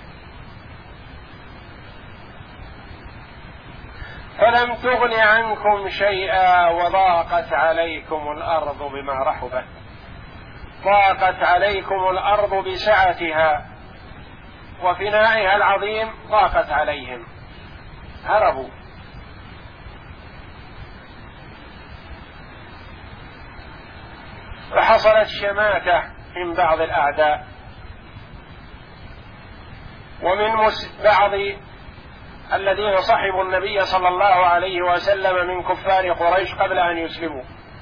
فلم تغن عنكم شيئا وضاقت عليكم الأرض بما رحبت. ضاقت عليكم الأرض بسعتها وفنائها العظيم، ضاقت عليهم، هربوا. فحصلت شماتة من بعض الأعداء ومن بعض الذين صحبوا النبي صلى الله عليه وسلم من كفار قريش قبل أن يسلموا،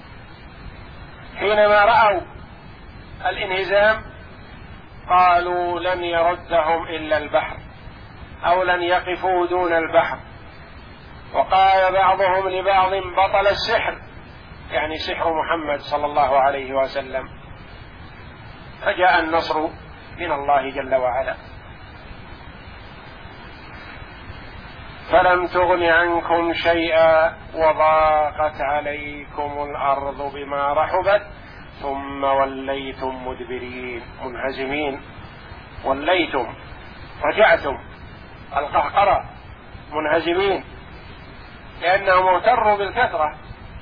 حينما رأوا الانهزام قالوا لن يردهم إلا البحر أو لن يقفوا دون البحر. وقال بعضهم لبعض بطل السحر، يعني سحر محمد صلى الله عليه وسلم. فجاء النصر من الله جل وعلا. فلم تغن عنكم شيئا وضاقت عليكم الأرض بما رحبت ثم وليتم مدبرين منهزمين. وليتم رجعتم القهقرة منهزمين لأنهم اغتروا بالكثرة.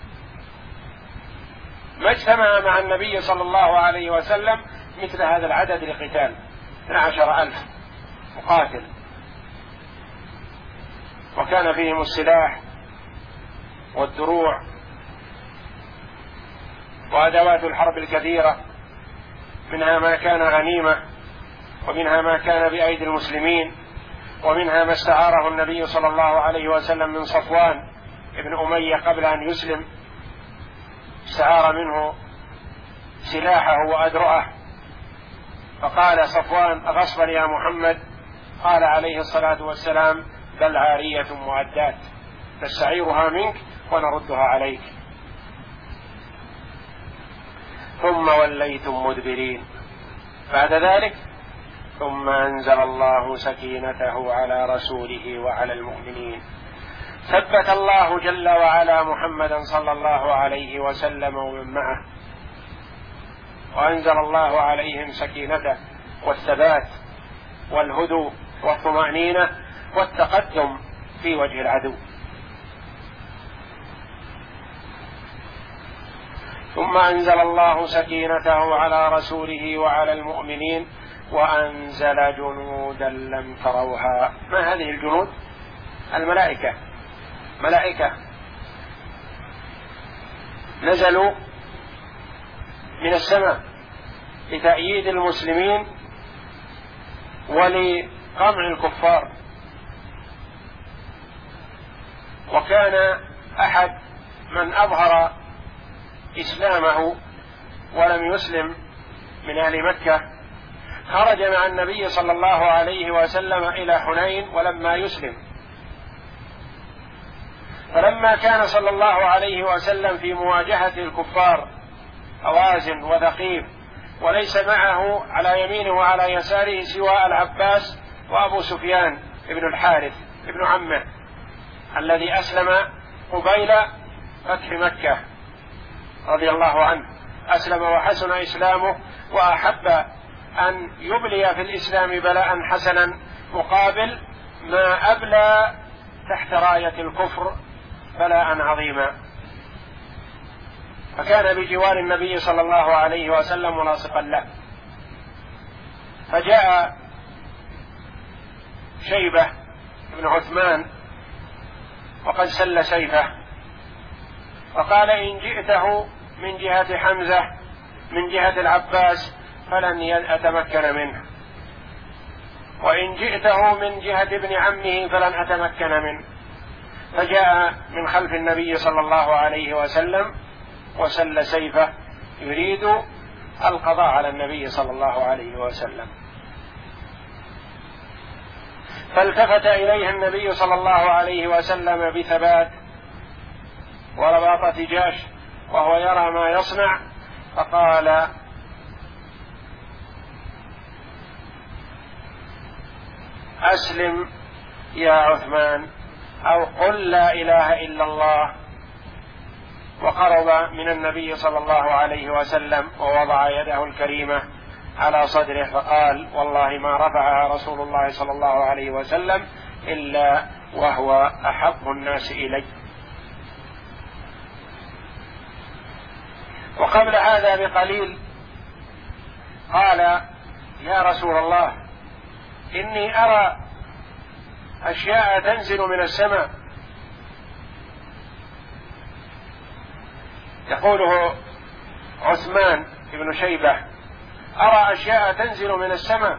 ما اجتمع مع النبي صلى الله عليه وسلم مثل هذا العدد لقتال اثني عشر ألف مقاتل، وكان فيهم السلاح والدروع وأدوات الحرب الكثيرة، منها ما كان غنيمة ومنها ما كان بأيدي المسلمين ومنها ما استعاره النبي صلى الله عليه وسلم من صفوان ابن أمية قبل أن يسلم، استعار منه سلاحه وأدرعه، فقال صفوان غصبا يا محمد، قال عليه الصلاة والسلام بل عارية مؤدات نستعيرها منك ونردها عليك. ثم وليتم مدبرين. بعد ذلك ثم أنزل الله سكينته على رسوله وعلى المؤمنين، ثبت الله جل وعلا محمدا صلى الله عليه وسلم ومن معه، وأنزل الله عليهم سكينته والثبات والهدوء والطمأنينة والتقدم في وجه العدو. ثم أنزل الله سكينته على رسوله وعلى المؤمنين وأنزل جنودا لم تروها. ما هذه الجنود؟ الملائكة، ملائكة نزلوا من السماء لتأييد المسلمين ولقمع الكفار. وكان أحد من أظهر إسلامه ولم يسلم من أهل مكة خرج مع النبي صلى الله عليه وسلم إلى حنين ولما يسلم، فلما كان صلى الله عليه وسلم في مواجهة الكفار هوازن وثقيف وليس معه على يمينه وعلى يساره سوى العباس وأبو سفيان ابن الحارث ابن عمه الذي أسلم قبيل فتح مكة رضي الله عنه، أسلم وحسن إسلامه وأحب أن يبلي في الإسلام بلاء حسنا مقابل ما أبلى تحت راية الكفر بلاء عظيما، فكان بجوار النبي صلى الله عليه وسلم ملاصقا له. فجاء شيبة بن عثمان وقد سل سيفه فقال إن جئته من جهة حمزة من جهة العباس فلن أتمكن منه، وإن جئته من جهة ابن عمه فلن أتمكن منه. فجاء من خلف النبي صلى الله عليه وسلم وسل سيفه يريد القضاء على النبي صلى الله عليه وسلم، فالتفت إليه النبي صلى الله عليه وسلم بثبات ورباطة جاش وهو يرى ما يصنع، فقال أسلم يا عثمان أو قل لا إله إلا الله. وقرب من النبي صلى الله عليه وسلم ووضع يده الكريمة على صدره فقال والله ما رفعها رسول الله صلى الله عليه وسلم إلا وهو أحب الناس إلي. وقبل هذا بقليل قال يا رسول الله إني أرى أشياء تنزل من السماء، يقوله عثمان بن شيبة أرى أشياء تنزل من السماء.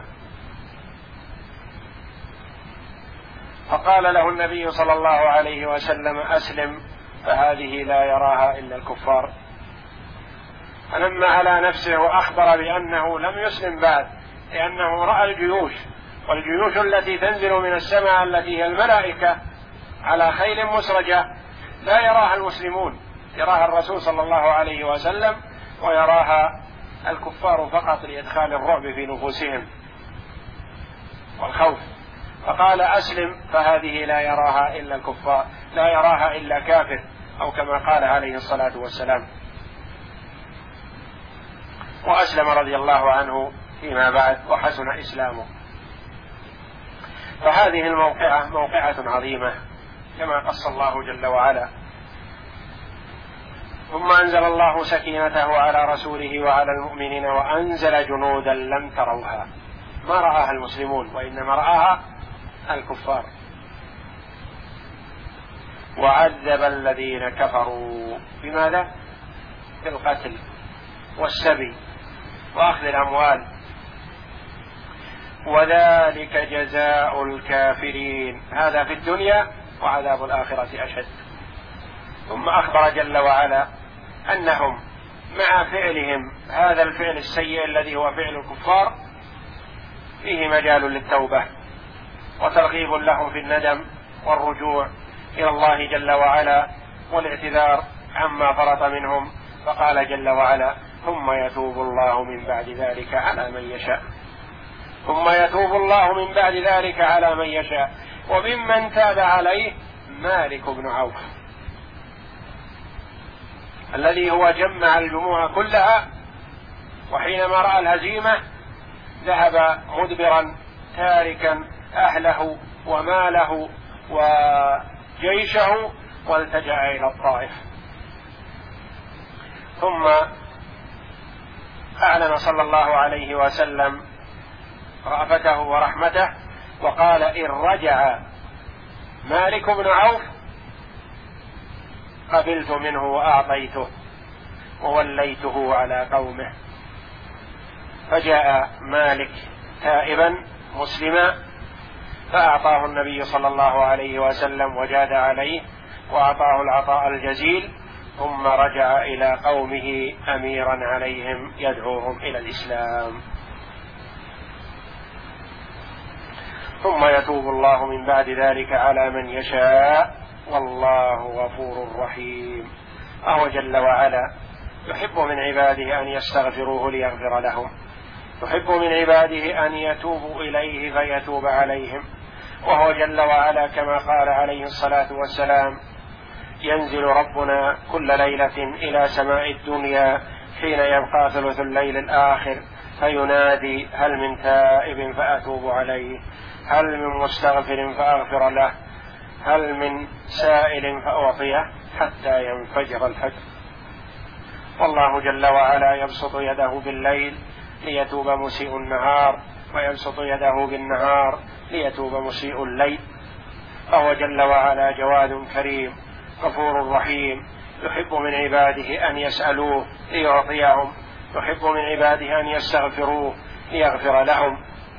فقال له النبي صلى الله عليه وسلم أسلم فهذه لا يراها إلا الكفار. فلما على نفسه وأخبر بأنه لم يسلم بعد لأنه رأى الجيوش، والجيوش التي تنزل من السماء التي هي الملائكة على خيل مسرجة لا يراها المسلمون، يراها الرسول صلى الله عليه وسلم ويراها الكفار فقط لإدخال الرعب في نفوسهم والخوف. فقال أسلم فهذه لا يراها إلا الكفار، لا يراها إلا كافر، أو كما قال عليه الصلاة والسلام. وأسلم رضي الله عنه فيما بعد وحسن إسلامه. فهذه الموقعة موقعة عظيمة كما قص الله جل وعلا. ثم أنزل الله سكينته على رسوله وعلى المؤمنين وأنزل جنودا لم تروها، ما رآها المسلمون وإنما رآها الكفار. وعذب الذين كفروا بماذا؟ بالقتل والسبي وأخذ الأموال، وذلك جزاء الكافرين، هذا في الدنيا، وعذاب الآخرة أشد. ثم أخبر جل وعلا أنهم مع فعلهم هذا الفعل السيء الذي هو فعل الكفار فيه مجال للتوبة وترغيب لهم في الندم والرجوع إلى الله جل وعلا والاعتذار عما فرط منهم. فقال جل وعلا: ثم يتوب الله من بعد ذلك على من يشاء. ثم يتوب الله من بعد ذلك على من يشاء. وممن تاب عليه مالك بن عوف الذي هو جمع الجموع كلها، وحينما رأى الهزيمة ذهب مدبرا تاركا أهله وماله وجيشه والتجأ إلى الطائف. ثم أعلن صلى الله عليه وسلم رأفته ورحمته وقال: إن رجع مالك بن عوف قبلت منه وأعطيته ووليته على قومه. فجاء مالك تائبا مسلما فأعطاه النبي صلى الله عليه وسلم وجاد عليه وأعطاه العطاء الجزيل، ثم رجع إلى قومه أميرا عليهم يدعوهم إلى الإسلام. ثم يتوب الله من بعد ذلك على من يشاء والله غفور رحيم. فهو جل وعلا يحب من عباده أن يستغفروه ليغفر لهم، يحب من عباده أن يتوبوا إليه فيتوب عليهم. وهو جل وعلا كما قال عليه الصلاة والسلام: ينزل ربنا كل ليلة إلى سماء الدنيا حين يبقى ثلث الليل الآخر فينادي: هل من تائب فأتوب عليه، هل من مستغفر فأغفر له، هل من سائل فأعطيه، حتى ينفجر الفجر. والله جل وعلا يبسط يده بالليل ليتوب مسيء النهار، ويبسط يده بالنهار ليتوب مسيء الليل. فهو جل وعلا جواد كريم غفور رحيم، يحب من عباده أن يسألوه ليعطيهم، يحب من عباده أن يستغفروه ليغفر لهم.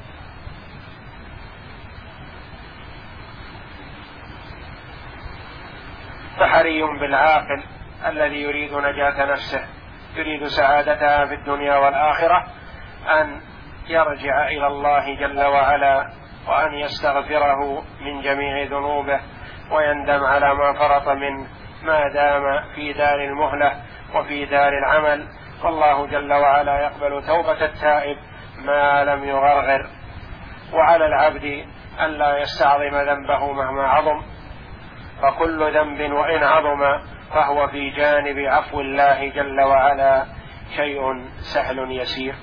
فحري بالعاقل الذي يريد نجاة نفسه، يريد سعادتها في الدنيا والآخرة، أن يرجع إلى الله جل وعلا وأن يستغفره من جميع ذنوبه ويندم على ما فرط منه ما دام في دار المهلة وفي دار العمل. والله جل وعلا يقبل توبة التائب ما لم يغرغر. وعلى العبد ألا يستعظم ذنبه مهما عظم، فكل ذنب وإن عظم فهو في جانب عفو الله جل وعلا شيء سهل يسير.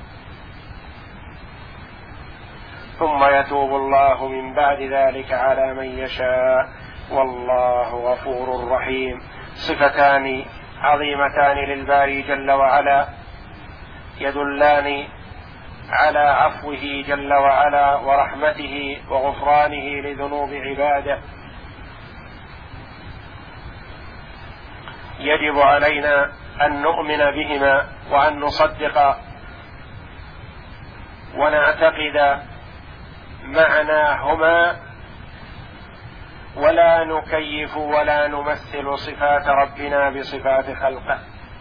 ثم يتوب الله من بعد ذلك على من يشاء والله غفور رحيم. صفتان عظيمتان للباري جل وعلا يدلان على عفوه جل وعلا ورحمته وغفرانه لذنوب عباده. يجب علينا أن نؤمن بهما وأن نصدق ونعتقد معناهما، ولا نكيف ولا نمثل صفات ربنا بصفات خلقه.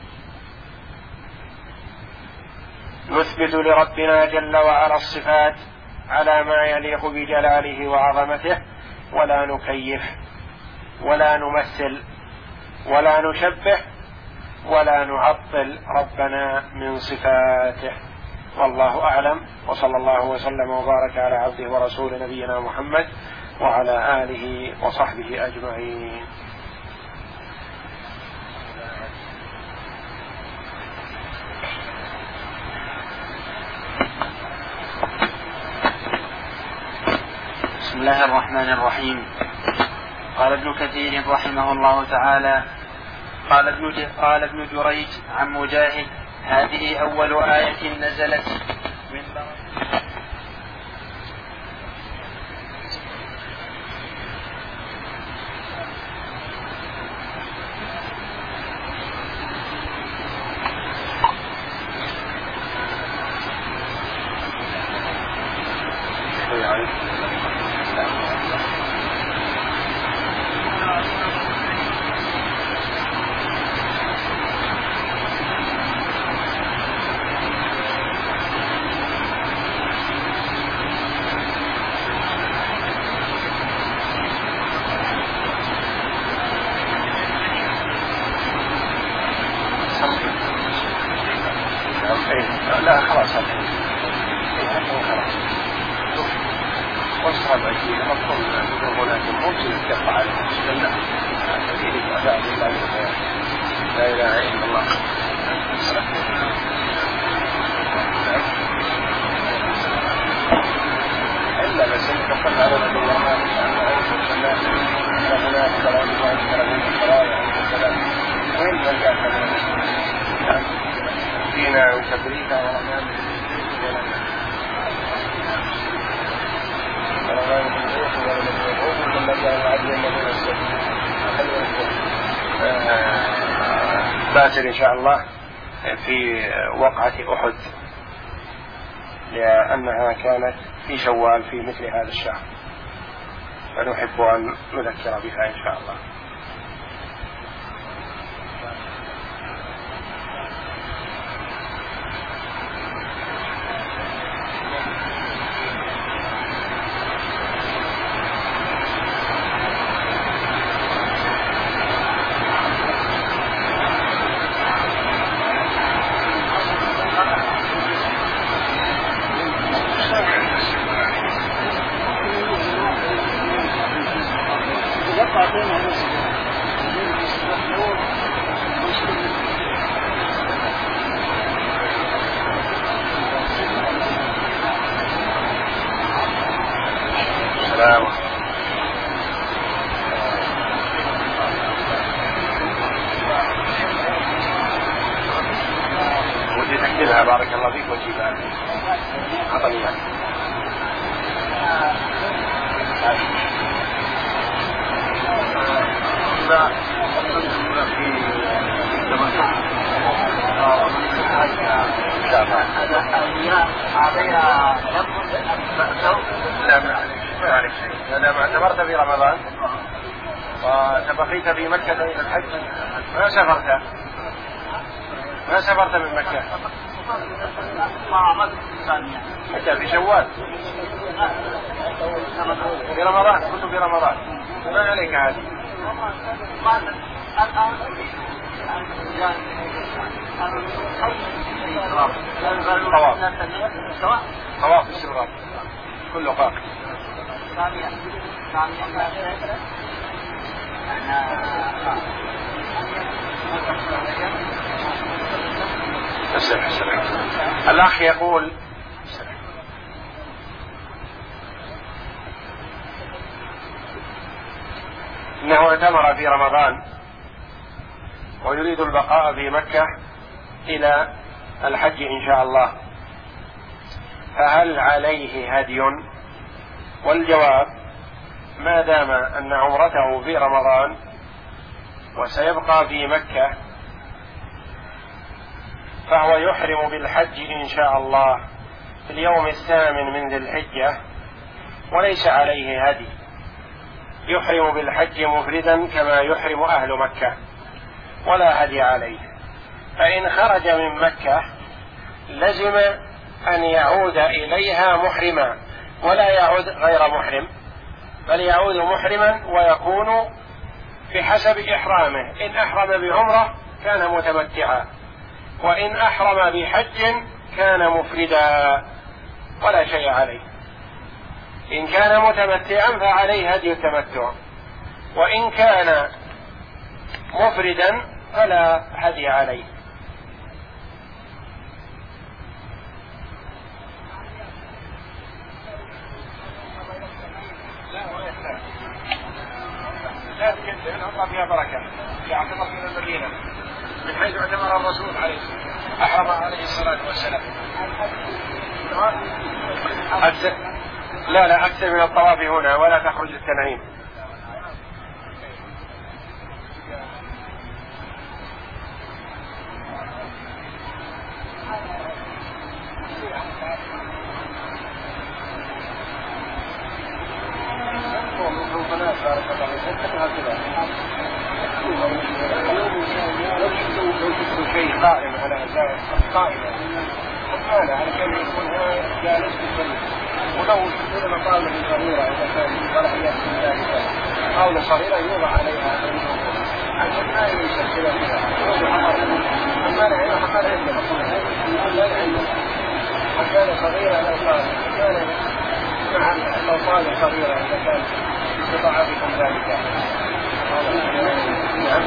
نثبت لربنا جل وعلا الصفات على ما يليق بجلاله وعظمته، ولا نكيف ولا نمثل ولا نشبه ولا نعطل ربنا من صفاته. والله أعلم، وصلى الله وسلم وبارك على عبده ورسوله نبينا محمد وعلى آله وصحبه أجمعين. بسم الله الرحمن الرحيم. قال ابن كثير رحمه الله تعالى: قال ابن قال ابن جريج عن مجاهد: هذه أول آية نزلت من لا خلاص وصل العجيل مفهوم لكن ممكن يتقطع على المسلمين لا إله إلا الله. إلا بس يتقل على نبي الله هناك كلام الله كلام الشرائع والسلام وين نلقى كلام دينا وتبريكا ورمان باكر إن شاء الله في وقعة أحد، لأنها كانت في شوال في مثل هذا الشهر، فنحب أن نذكر بها إن شاء الله. ودي تكتبها بارك الله فيك وجيبها عطني يعني. هذا ما اعتبرت في رمضان وتبقيت في مكة إلى الحج، ما سافرت ما سافرت من مكة متى؟ في شوال في رمضان، كنت في رمضان، ما عليك هذه طواف طواف السبغات كله قاقي. السلام السلام. الأخ يقول: إنه اعتمر في رمضان ويريد البقاء في مكة إلى الحج إن شاء الله، فهل عليه هدي؟ والجواب: ما دام أن عمرته في رمضان وسيبقى في مكة فهو يحرم بالحج إن شاء الله في اليوم الثامن من ذي الحجة، وليس عليه هدي، يحرم بالحج مفردا كما يحرم أهل مكة ولا هدي عليه. فإن خرج من مكة لزم أن يعود إليها محرما، ولا يعود غير محرم، بل يعود محرما ويكون بحسب إحرامه. إن أحرم بعمرة كان متمتعا، وإن أحرم بحج كان مفردا ولا شيء عليه. إن كان متمتعا فعليه هدي التمتع، وإن كان مفردا فلا هدي عليه. لا تكذب، الله فيها بركة، يعتبر من المدينة من حيث اعتبر الرسول عليه أحرم عليه الصلاة والسلام. أكثر لا لا أكثر من الطواف هنا ولا تخرج التنعيم. شيء قائم على قائم وكان على كان يكون جالس في السرير، ولو كل مقالة صغيرة إذا كان صلاحيات من ذلك قولة صغيرة يوضع عليها عشان ما يشكل فيها. أما لا هنا حقال عنده مقالة لا عنده حقال صغيرة لا قال كان مع الأوصال الصغيرة إذا كان استطاع بكم ذلك. نعم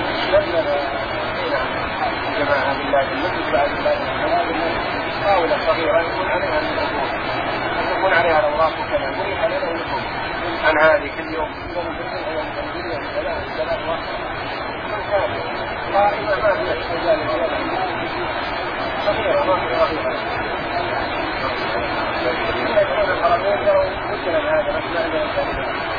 جماعة بالله المسجد بعد الله قاولة صغيرة يكون عليها الأمور، يكون عليها الأوراق وكذا، يكون عليها الأمور عن هذه كل يوم يوم بالليل يوم بالليل ثلاث ثلاث واحد قائمة ما فيها استجابة صغيرة ما فيها صغيرة. إذا كان الحرمين لو مثل هذا مثل هذا